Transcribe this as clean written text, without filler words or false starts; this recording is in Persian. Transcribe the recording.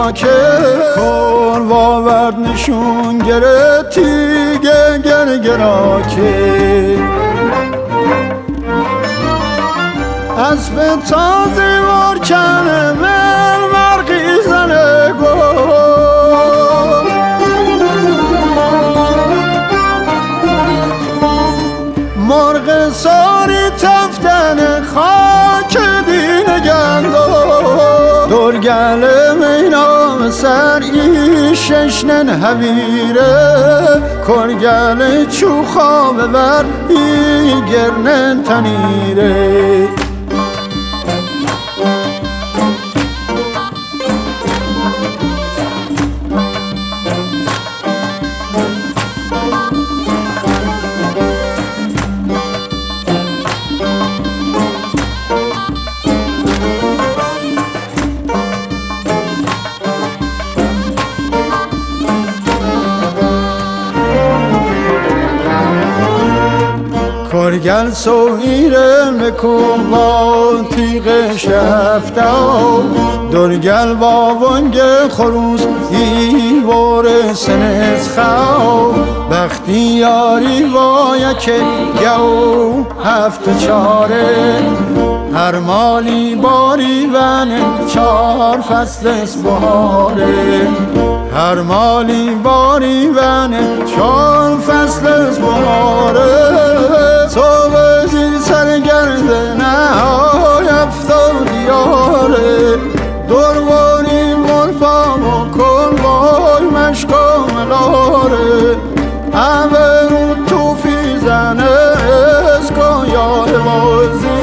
که کار واورد نشون گره تیگه گرگرا که اسب تازه وار کنه مل مرقی زنه مرغ ساری تفتن خاک دین گندو درگل مینا سر ای ششنن هویره کرگل چوخا ببر ای گرنن تنیره کرگل سویره مکن با تیغ شفتا درگل با ونگ خروس ایوار سنس خواو بختی یاری با یک گو هفت چاره هر مالی باری ونه 4 فصل بهاره هر مالی باری ونه 4 فصل بهاره صبح زیر سرگرده نهای افتاد دیاره دوروانی مرفا و کن بای مشکا ملاره همه رو توفی زنه اسکا یا وازی